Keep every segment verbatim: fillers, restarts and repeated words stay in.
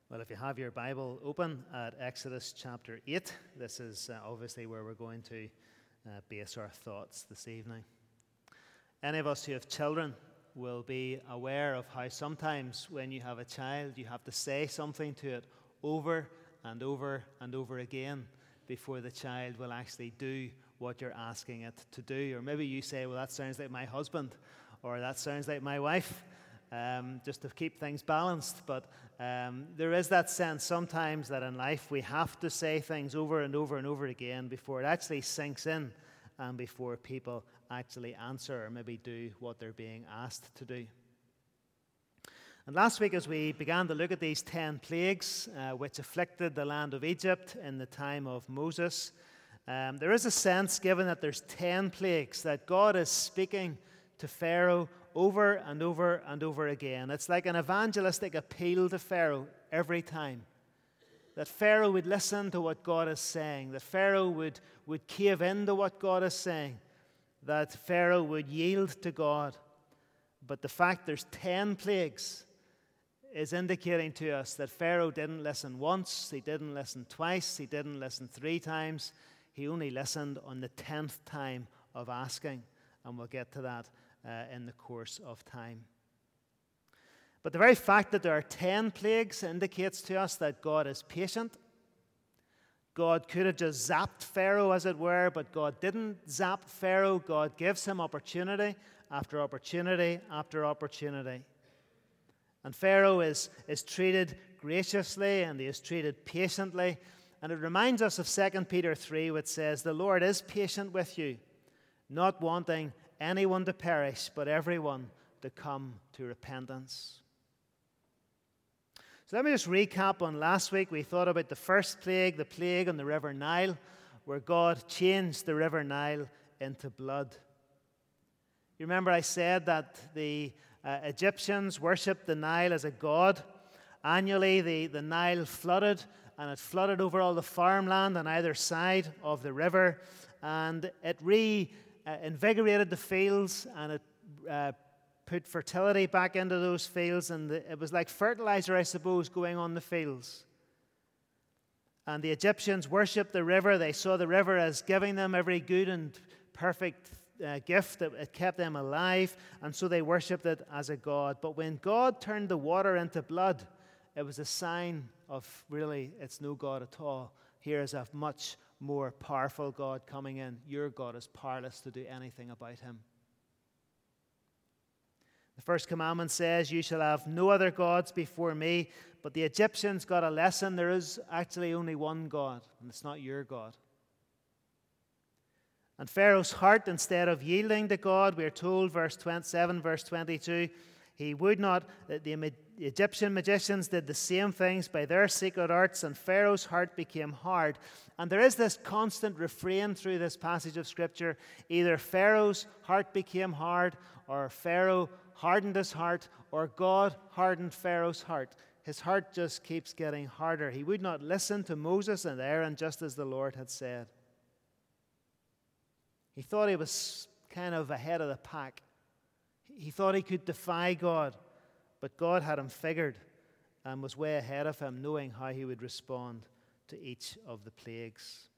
Well, if you have your Bible open at Exodus chapter eight, this is uh, obviously where we're going to uh, base our thoughts this evening. Any of us who have children will be aware of how sometimes when you have a child, you have to say something to it over and over and over again before the child will actually do what you're asking it to do. Or maybe you say, well, that sounds like my husband, or that sounds like my wife. Um, just to keep things balanced. But um, there is that sense sometimes that in life we have to say things over and over and over again before it actually sinks in and before people actually answer or maybe do what they're being asked to do. And last week, as we began to look at these ten plagues uh, which afflicted the land of Egypt in the time of Moses, um, there is a sense given that there's ten plagues that God is speaking to Pharaoh over and over and over again. It's like an evangelistic appeal to Pharaoh every time. That Pharaoh would listen to what God is saying. That Pharaoh would, would cave into what God is saying. That Pharaoh would yield to God. But the fact there's ten plagues is indicating to us that Pharaoh didn't listen once, he didn't listen twice, he didn't listen three times. He only listened on the tenth time of asking. And we'll get to that Uh, in the course of time. But the very fact that there are ten plagues indicates to us that God is patient. God could have just zapped Pharaoh, as it were, but God didn't zap Pharaoh. God gives him opportunity after opportunity after opportunity. And Pharaoh is, is treated graciously and he is treated patiently. And it reminds us of Second Peter three, which says, "The Lord is patient with you, not wanting anyone to perish, but everyone to come to repentance." So let me just recap on last week. We thought about the first plague, the plague on the River Nile, where God changed the River Nile into blood. You remember I said that the uh, Egyptians worshipped the Nile as a god. Annually, the, the Nile flooded, and it flooded over all the farmland on either side of the river, and it re Uh, invigorated the fields, and it uh, put fertility back into those fields, and the, it was like fertilizer, I suppose, going on the fields. And the Egyptians worshipped the river. They saw the river as giving them every good and perfect uh, gift. It, it kept them alive, and so they worshipped it as a god. But when God turned the water into blood, it was a sign of really it's no God at all. Here is a much more powerful God coming in. Your God is powerless to do anything about him. The first commandment says, "You shall have no other gods before me." But the Egyptians got a lesson. There is actually only one God, and it's not your God. And Pharaoh's heart, instead of yielding to God, we are told, verse twenty-seven, verse twenty-two, he would not, the Egyptian magicians did the same things by their secret arts, and Pharaoh's heart became hard. And there is this constant refrain through this passage of Scripture. Either Pharaoh's heart became hard, or Pharaoh hardened his heart, or God hardened Pharaoh's heart. His heart just keeps getting harder. He would not listen to Moses and Aaron, just as the Lord had said. He thought he was kind of ahead of the pack. He thought he could defy God, but God had him figured and was way ahead of him, knowing how he would respond to each of the plagues.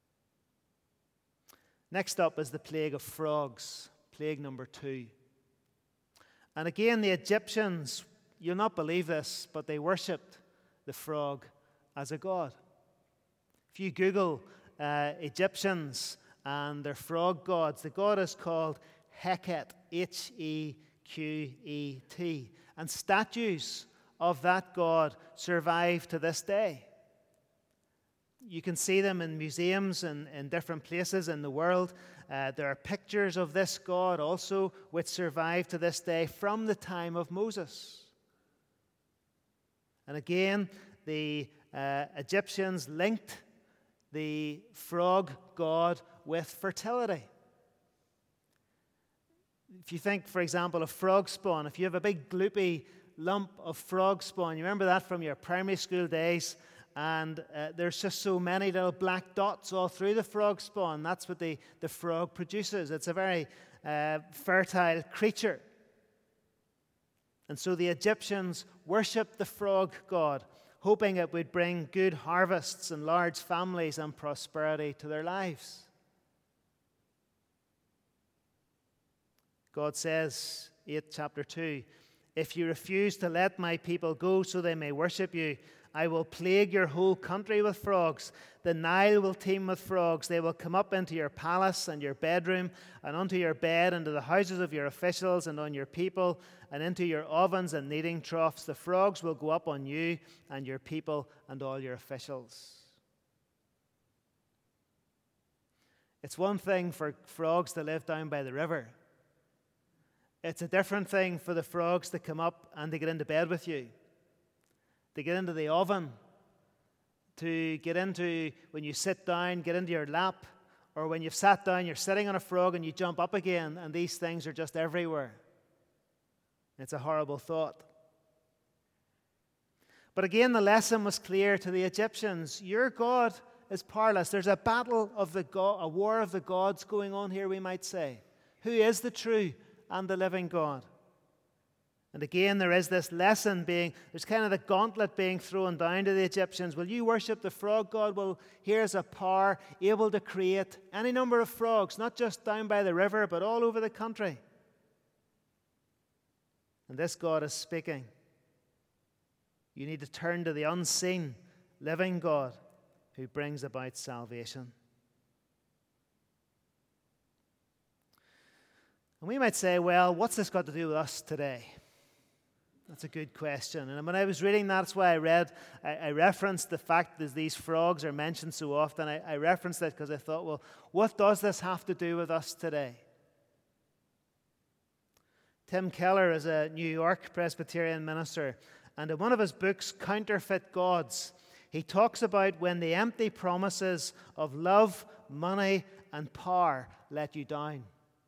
Next up is the plague of frogs, plague number two. And again, the Egyptians, you'll not believe this, but they worshipped the frog as a god. If you Google uh, Egyptians and their frog gods, the god is called Heket, H E Q E T. And statues of that god survive to this day. You can see them in museums and in different places in the world. Uh, there are pictures of this god also which survive to this day from the time of Moses. And again, the uh, Egyptians linked the frog god with fertility. If you think, for example, of frog spawn, if you have a big gloopy lump of frog spawn, you remember that from your primary school days, and uh, there's just so many little black dots all through the frog spawn. That's what the, the frog produces. It's a very uh, fertile creature. And so the Egyptians worshipped the frog god hoping it would bring good harvests and large families and prosperity to their lives. God says, eight chapter two, if you refuse to let my people go so they may worship you, I will plague your whole country with frogs. The Nile will teem with frogs. They will come up into your palace and your bedroom, and onto your bed, into the houses of your officials, and on your people, and into your ovens and kneading troughs. The frogs will go up on you and your people and all your officials. It's one thing for frogs to live down by the river. It's a different thing for the frogs to come up and to get into bed with you, to get into the oven, to get into, when you sit down, get into your lap, or when you've sat down, you're sitting on a frog and you jump up again, and these things are just everywhere. It's a horrible thought. But again, the lesson was clear to the Egyptians. Your God is powerless. There's a battle of the God, a war of the gods going on here, we might say. Who is the true and the living God? And again, there is this lesson being, there's kind of the gauntlet being thrown down to the Egyptians. Will you worship the frog god? Well, here's a power able to create any number of frogs, not just down by the river, but all over the country. And this God is speaking. You need to turn to the unseen, living God who brings about salvation. And we might say, well, what's this got to do with us today? That's a good question. And when I was reading that, that's why I read, I, I referenced the fact that these frogs are mentioned so often. I, I referenced it because I thought, well, what does this have to do with us today? Tim Keller is a New York Presbyterian minister, and in one of his books, Counterfeit Gods, he talks about when the empty promises of love, money, and power let you down.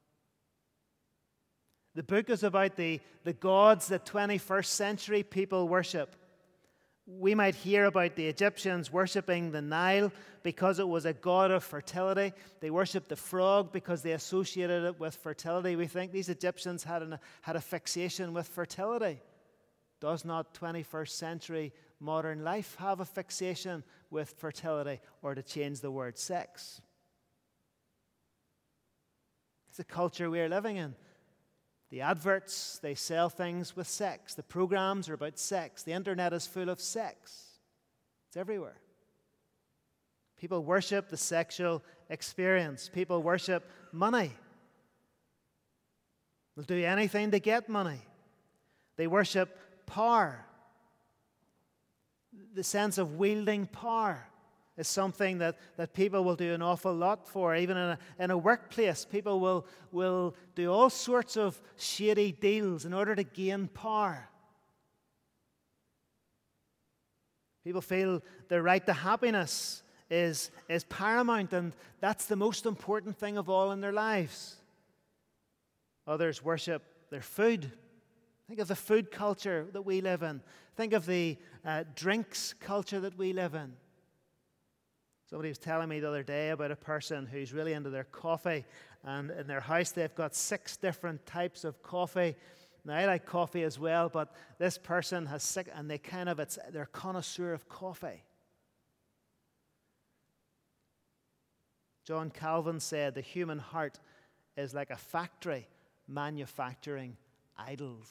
The book is about the, the gods that twenty-first century people worship. We might hear about the Egyptians worshipping the Nile because it was a god of fertility. They worshipped the frog because they associated it with fertility. We think these Egyptians had, an, had a fixation with fertility. Does not twenty-first century modern life have a fixation with fertility, or to change the word, sex? It's the culture we're living in. The adverts, they sell things with sex. The programs are about sex. The internet is full of sex. It's everywhere. People worship the sexual experience. People worship money. They'll do anything to get money. They worship power. The sense of wielding power is something that, that people will do an awful lot for. Even in a, in a workplace, people will, will do all sorts of shady deals in order to gain power. People feel their right to happiness is, is paramount, and that's the most important thing of all in their lives. Others worship their food. Think of the food culture that we live in. Think of the uh, drinks culture that we live in. Somebody was telling me the other day about a person who's really into their coffee, and in their house they've got six different types of coffee. Now, I like coffee as well, but this person has six, and they kind of, it's, they're a connoisseur of coffee. John Calvin said the human heart is like a factory manufacturing idols.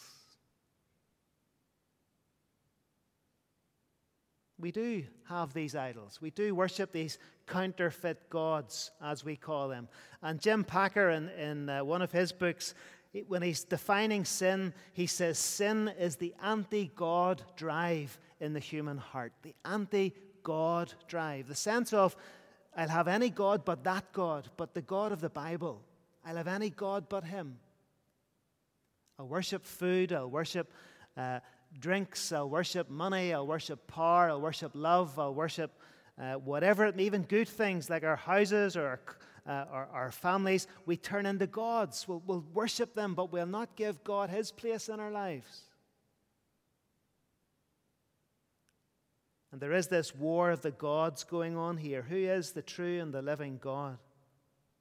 We do have these idols. We do worship these counterfeit gods, as we call them. And Jim Packer, in, in uh, one of his books, when he's defining sin, he says sin is the anti-God drive in the human heart. The anti-God drive. The sense of, I'll have any God but that God, but the God of the Bible. I'll have any God but Him. I'll worship food, I'll worship uh, drinks, I'll worship money, I'll worship power, I'll worship love, I'll worship uh, whatever, even good things like our houses or our, uh, our, our families. We turn into gods. We'll, we'll worship them, but we'll not give God His place in our lives. And there is this war of the gods going on here. Who is the true and the living God?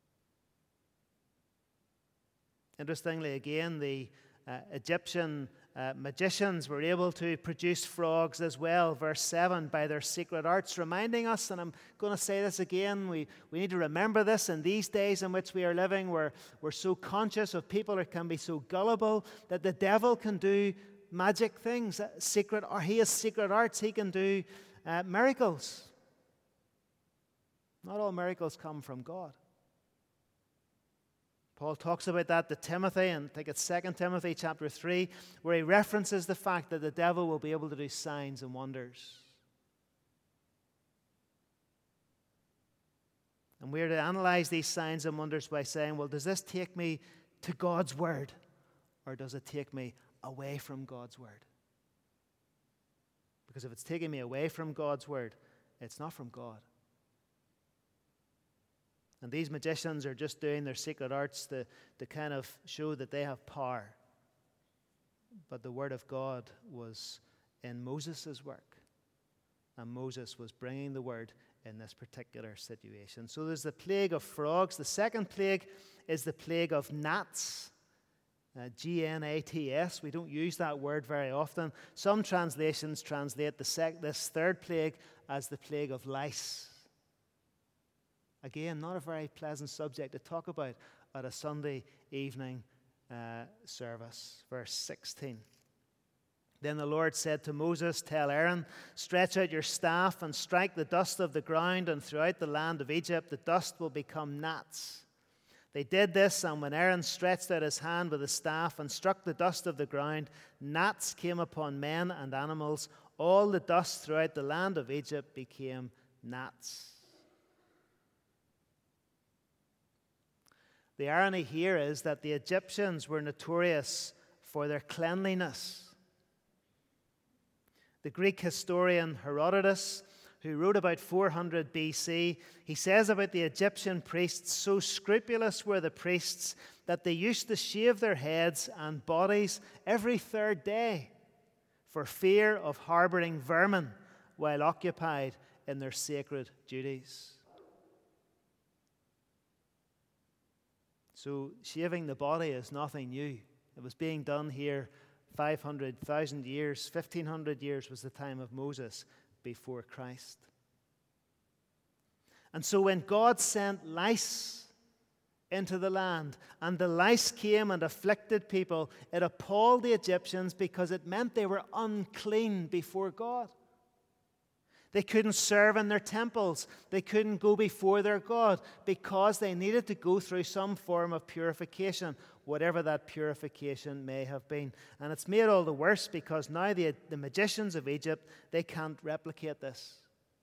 Interestingly, again, the uh, Egyptian Uh, magicians were able to produce frogs as well, verse seven, by their secret arts, reminding us, and I'm going to say this again, we, we need to remember this in these days in which we are living, where we're so conscious of people that can be so gullible that the devil can do magic things, secret, or he has secret arts, he can do uh, miracles. Not all miracles come from God. Paul talks about that to Timothy, and I think it's Second Timothy chapter three, where he references the fact that the devil will be able to do signs and wonders. And we are to analyze these signs and wonders by saying, well, does this take me to God's word, or does it take me away from God's word? Because if it's taking me away from God's word, it's not from God. And these magicians are just doing their secret arts to, to kind of show that they have power. But the word of God was in Moses' work. And Moses was bringing the word in this particular situation. So there's the plague of frogs. The second plague is the plague of gnats. Uh, G N A T S. We don't use that word very often. Some translations translate the sec- this third plague as the plague of lice. Again, not a very pleasant subject to talk about at a Sunday evening uh, service. Verse sixteen. Then the Lord said to Moses, tell Aaron, stretch out your staff and strike the dust of the ground, and throughout the land of Egypt the dust will become gnats. They did this, and when Aaron stretched out his hand with the staff and struck the dust of the ground, gnats came upon men and animals. All the dust throughout the land of Egypt became gnats. The irony here is that the Egyptians were notorious for their cleanliness. The Greek historian Herodotus, who wrote about four hundred B C, he says about the Egyptian priests, so scrupulous were the priests that they used to shave their heads and bodies every third day for fear of harboring vermin while occupied in their sacred duties. So shaving the body is nothing new. It was being done here five hundred thousand years, fifteen hundred years was the time of Moses before Christ. And so when God sent lice into the land, and the lice came and afflicted people, it appalled the Egyptians because it meant they were unclean before God. They couldn't serve in their temples. They couldn't go before their God because they needed to go through some form of purification, whatever that purification may have been. And it's made all the worse because now the, the magicians of Egypt, they can't replicate this.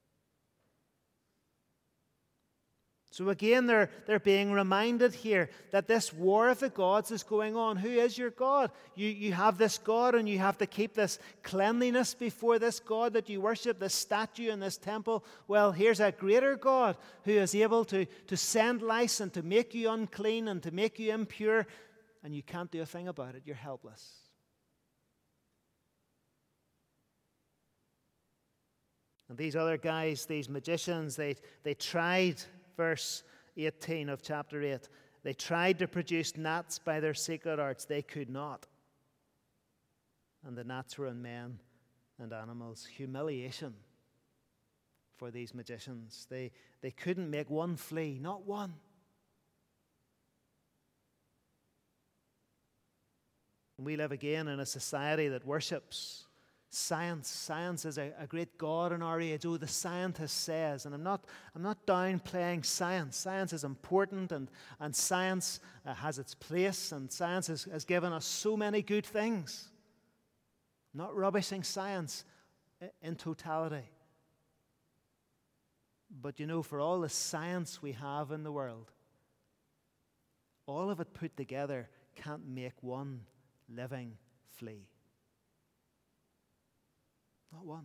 So again, they're, they're being reminded here that this war of the gods is going on. Who is your God? You, you have this God, and you have to keep this cleanliness before this God that you worship, this statue in this temple. Well, here's a greater God who is able to, to send lice and to make you unclean and to make you impure, and you can't do a thing about it. You're helpless. And these other guys, these magicians, they, they tried... Verse eighteen of chapter eight. They tried to produce gnats by their secret arts. They could not. And the gnats were on men and animals. Humiliation for these magicians. They, they couldn't make one flee, not one. And we live again in a society that worships science. Science is a, a great God in our age. Oh, the scientist says. And I'm not, I'm not downplaying science. Science is important, and, and science uh, has its place, and science has, has given us so many good things. Not rubbishing science in totality. But you know, for all the science we have in the world, all of it put together can't make one living flea. Not one.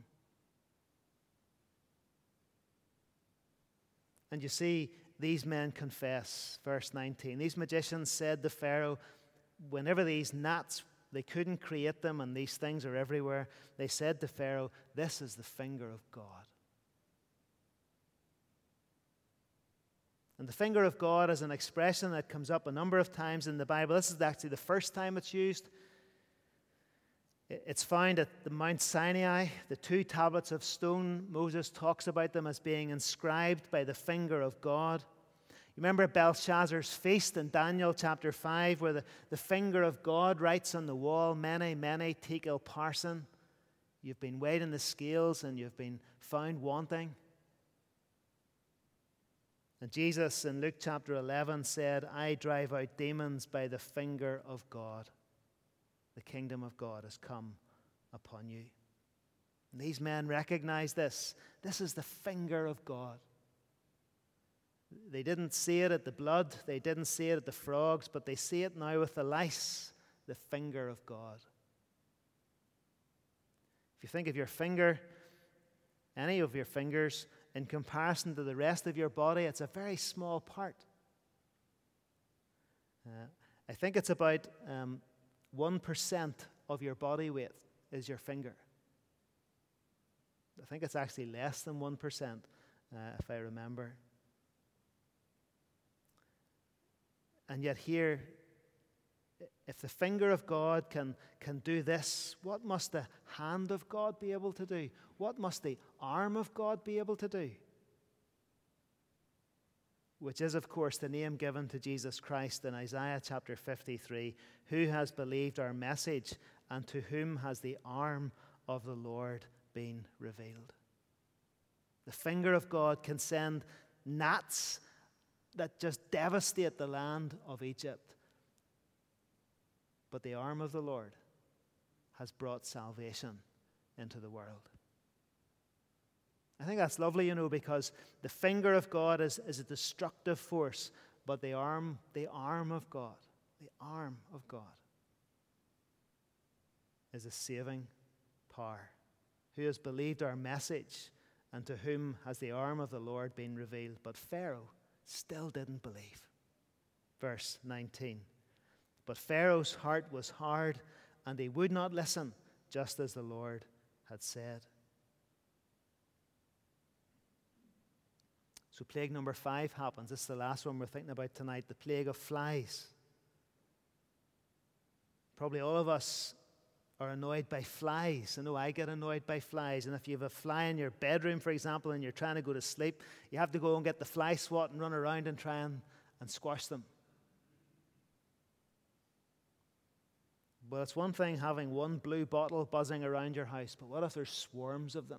And you see, these men confess, verse nineteen. These magicians said to Pharaoh, whenever these gnats, they couldn't create them, and these things are everywhere, they said to Pharaoh, this is the finger of God. And the finger of God is an expression that comes up a number of times in the Bible. This is actually the first time it's used. It's found at the Mount Sinai, the two tablets of stone. Moses talks about them as being inscribed by the finger of God. You remember Belshazzar's feast in Daniel chapter five, where the, the finger of God writes on the wall, Mene, Mene, Tekel, Parsin. You've been weighed in the scales and you've been found wanting. And Jesus in Luke chapter eleven said, I drive out demons by the finger of God. The kingdom of God has come upon you. And these men recognize this. This is the finger of God. They didn't see it at the blood. They didn't see it at the frogs, but they see it now with the lice, the finger of God. If you think of your finger, any of your fingers, in comparison to the rest of your body, it's a very small part. Uh, I think it's about um, one percent of your body weight is your finger. I think it's actually less than one percent, uh, if I remember. And yet here, if the finger of God can, can do this, what must the hand of God be able to do? What must the arm of God be able to do? Which is, of course, the name given to Jesus Christ in Isaiah chapter fifty-three. Who has believed our message, and to whom has the arm of the Lord been revealed? The finger of God can send gnats that just devastate the land of Egypt. But the arm of the Lord has brought salvation into the world. I think that's lovely, you know, because the finger of God is, is a destructive force, but the arm, the arm of God, the arm of God is a saving power. Who has believed our message, and to whom has the arm of the Lord been revealed? But Pharaoh still didn't believe. Verse nineteen. But Pharaoh's heart was hard, and he would not listen, just as the Lord had said. So plague number five happens. This is the last one we're thinking about tonight, the plague of flies. Probably all of us are annoyed by flies. I know I get annoyed by flies. And if you have a fly in your bedroom, for example, and you're trying to go to sleep, you have to go and get the fly swat and run around and try and, and squash them. Well, it's one thing having one blue bottle buzzing around your house, but what if there's swarms of them?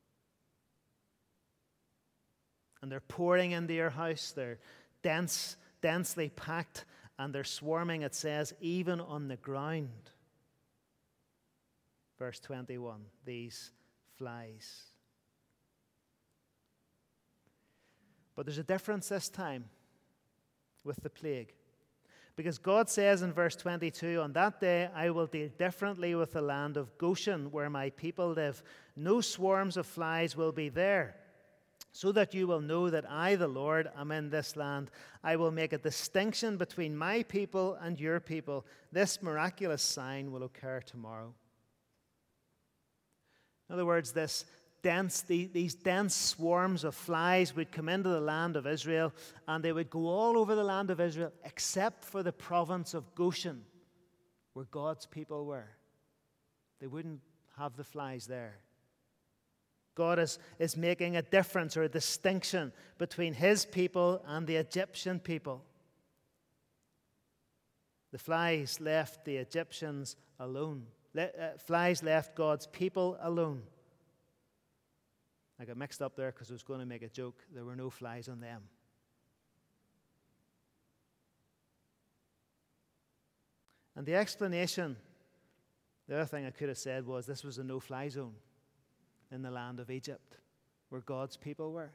And they're pouring into your house, they're dense, densely packed, and they're swarming, it says, even on the ground. Verse twenty-one, these flies. But there's a difference this time with the plague. Because God says in verse twenty-two, on that day I will deal differently with the land of Goshen, where my people live. No swarms of flies will be there, so that you will know that I, the Lord, am in this land. I will make a distinction between my people and your people. This miraculous sign will occur tomorrow. In other words, this dense, these dense swarms of flies would come into the land of Israel, and they would go all over the land of Israel except for the province of Goshen, where God's people were. They wouldn't have the flies there. God is, is making a difference or a distinction between his people and the Egyptian people. The flies left the Egyptians alone. Le- uh, flies left God's people alone. I got mixed up there because I was going to make a joke. There were no flies on them. And the explanation, the other thing I could have said was this was a no-fly zone in the land of Egypt, where God's people were.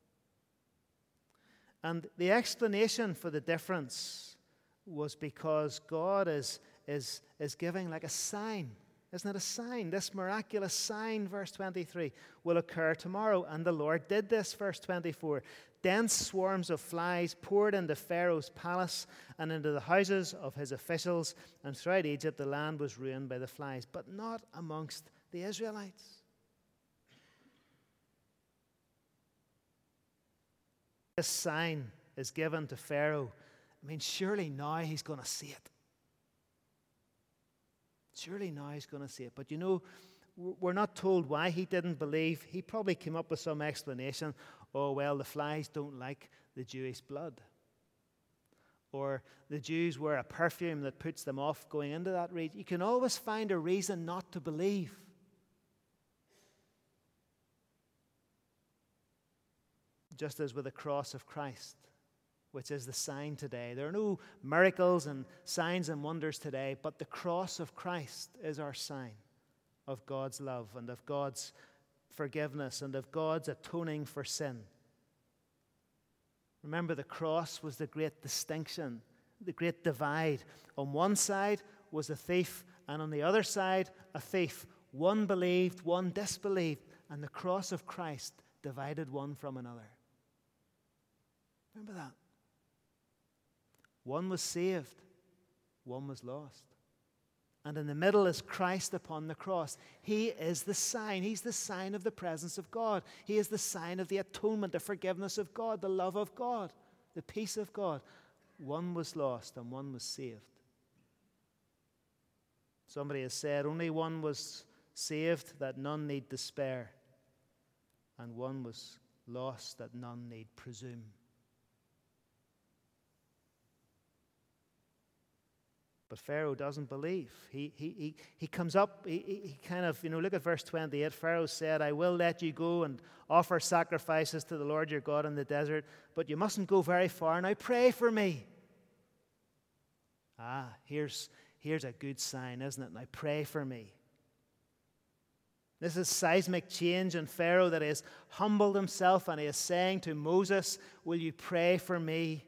And the explanation for the difference was because God is, is, is giving like a sign. Isn't it a sign? This miraculous sign, verse twenty-three, will occur tomorrow. And the Lord did this, verse twenty-four. Dense swarms of flies poured into Pharaoh's palace and into the houses of his officials. And throughout Egypt, the land was ruined by the flies, but not amongst the Israelites. This sign is given to Pharaoh. I mean, surely now he's going to see it. Surely now he's going to see it. But you know, we're not told why he didn't believe. He probably came up with some explanation. Oh, well, the flies don't like the Jewish blood. Or the Jews wear a perfume that puts them off going into that region. You can always find a reason not to believe. Just as with the cross of Christ, which is the sign today. There are no miracles and signs and wonders today, but the cross of Christ is our sign of God's love and of God's forgiveness and of God's atoning for sin. Remember, the cross was the great distinction, the great divide. On one side was a thief, and on the other side, a thief. One believed, one disbelieved, and the cross of Christ divided one from another. Remember that? One was saved, one was lost. And in the middle is Christ upon the cross. He is the sign. He's the sign of the presence of God. He is the sign of the atonement, the forgiveness of God, the love of God, the peace of God. One was lost and one was saved. Somebody has said, only one was saved that none need despair, and one was lost that none need presume. But Pharaoh doesn't believe. He, he, he, he comes up, he, he kind of, you know, look at verse twenty-eight. Pharaoh said, I will let you go and offer sacrifices to the Lord your God in the desert, but you mustn't go very far. Now pray for me. Ah, here's, here's a good sign, isn't it? Now pray for me. This is seismic change in Pharaoh, that he has humbled himself and he is saying to Moses, will you pray for me?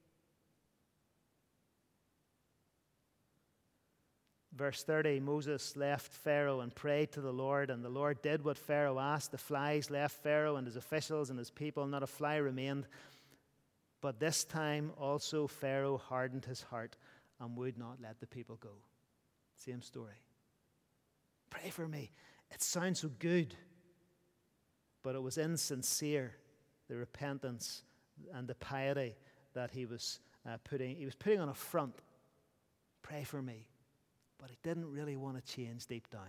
Verse thirty, Moses left Pharaoh and prayed to the Lord, and the Lord did what Pharaoh asked. The flies left Pharaoh and his officials and his people. Not a fly remained. But this time also Pharaoh hardened his heart and would not let the people go. Same story. Pray for me. It sounds so good. But it was insincere, the repentance and the piety that he was uh, putting. He was putting on a front. Pray for me. But he didn't really want to change deep down.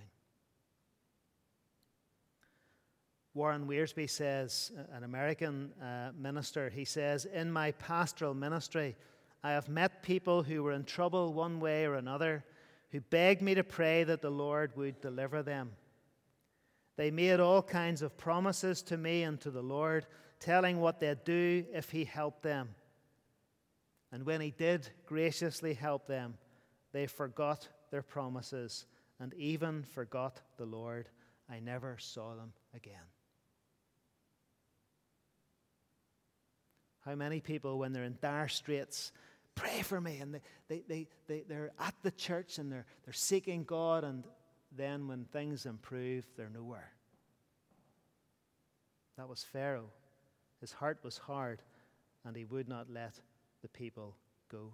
Warren Wiersbe says, an American uh, minister, he says, in my pastoral ministry, I have met people who were in trouble one way or another, who begged me to pray that the Lord would deliver them. They made all kinds of promises to me and to the Lord, telling what they'd do if he helped them. And when he did graciously help them, they forgot their promises and even forgot the Lord. I never saw them again. How many people, when they're in dire straits, pray for me, and they, they, they, they, they're at the church and they're, they're seeking God, and then when things improve, they're nowhere. That was Pharaoh. His heart was hard, and he would not let the people go.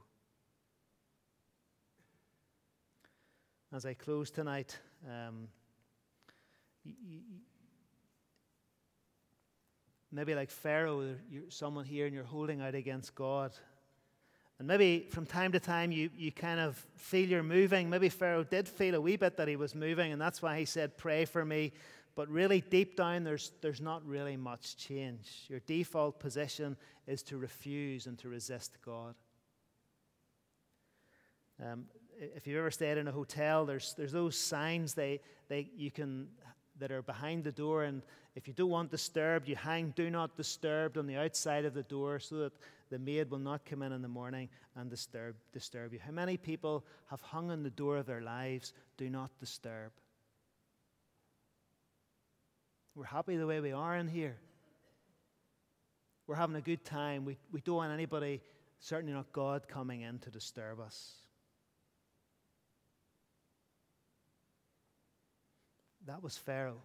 As I close tonight, um, y- y- maybe like Pharaoh, you're someone here and you're holding out against God. And maybe from time to time you, you kind of feel you're moving. Maybe Pharaoh did feel a wee bit that he was moving, and that's why he said, pray for me. But really deep down, there's, there's not really much change. Your default position is to refuse and to resist God. Um, if you've ever stayed in a hotel, there's there's those signs they they you can that are behind the door, and if you don't want disturbed, you hang "Do Not Disturb" on the outside of the door so that the maid will not come in in the morning and disturb disturb you. How many people have hung on the door of their lives, "Do not disturb"? We're happy the way we are in here. We're having a good time. We we don't want anybody, certainly not God, coming in to disturb us. That was Pharaoh.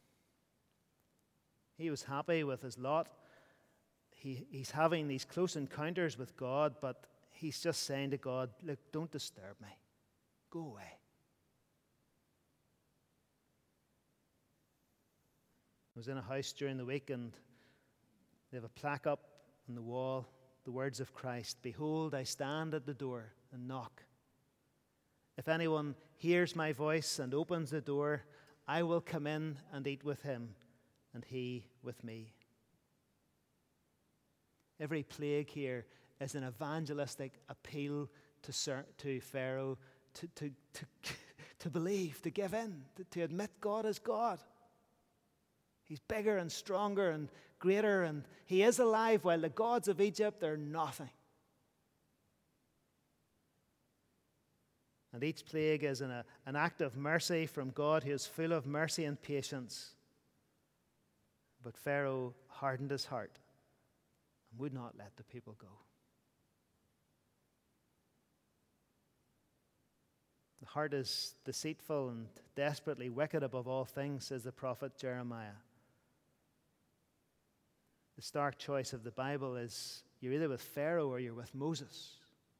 He was happy with his lot. He, he's having these close encounters with God, but he's just saying to God, look, don't disturb me. Go away. I was in a house during the week, and they have a plaque up on the wall, the words of Christ, behold, I stand at the door and knock. If anyone hears my voice and opens the door, I will come in and eat with him, and he with me. Every plague here is an evangelistic appeal to, Sir, to Pharaoh to, to, to, to believe, to give in, to, to admit God is God. He's bigger and stronger and greater, and he is alive, while the gods of Egypt are nothing. And each plague is an, an act of mercy from God, who is full of mercy and patience. But Pharaoh hardened his heart and would not let the people go. The heart is deceitful and desperately wicked above all things, says the prophet Jeremiah. The stark choice of the Bible is you're either with Pharaoh or you're with Moses.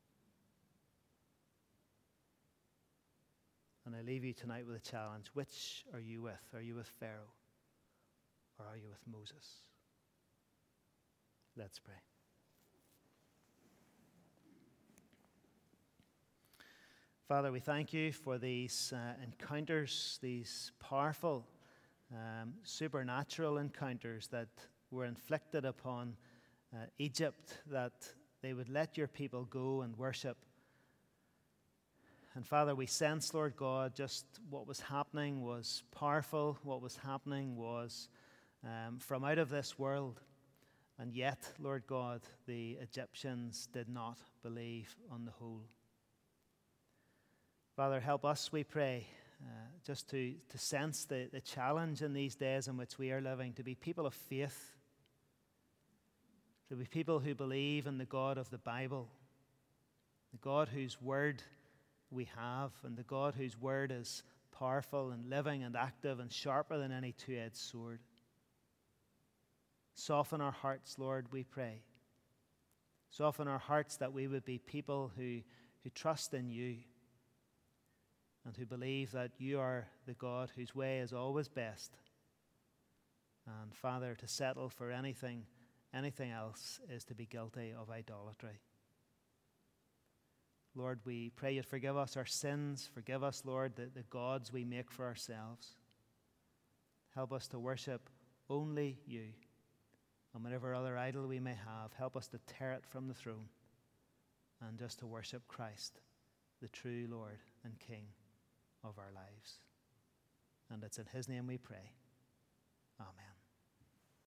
And I leave you tonight with a challenge. Which are you with? Are you with Pharaoh or are you with Moses? Let's pray. Father, we thank you for these uh, encounters, these powerful, um, supernatural encounters that were inflicted upon uh, Egypt, that they would let your people go and worship. And Father, we sense, Lord God, just what was happening was powerful. What was happening was um, from out of this world. And yet, Lord God, the Egyptians did not believe on the whole. Father, help us, we pray, uh, just to, to sense the, the challenge in these days in which we are living, to be people of faith, to be people who believe in the God of the Bible, the God whose word we have, and the God whose word is powerful and living and active and sharper than any two-edged sword. Soften our hearts, Lord, we pray. Soften our hearts that we would be people who, who trust in you and who believe that you are the God whose way is always best. And Father, to settle for anything, anything else is to be guilty of idolatry. Lord, we pray you'd forgive us our sins. Forgive us, Lord, the, the gods we make for ourselves. Help us to worship only you. And whatever other idol we may have, help us to tear it from the throne and just to worship Christ, the true Lord and King of our lives. And it's in his name we pray. Amen.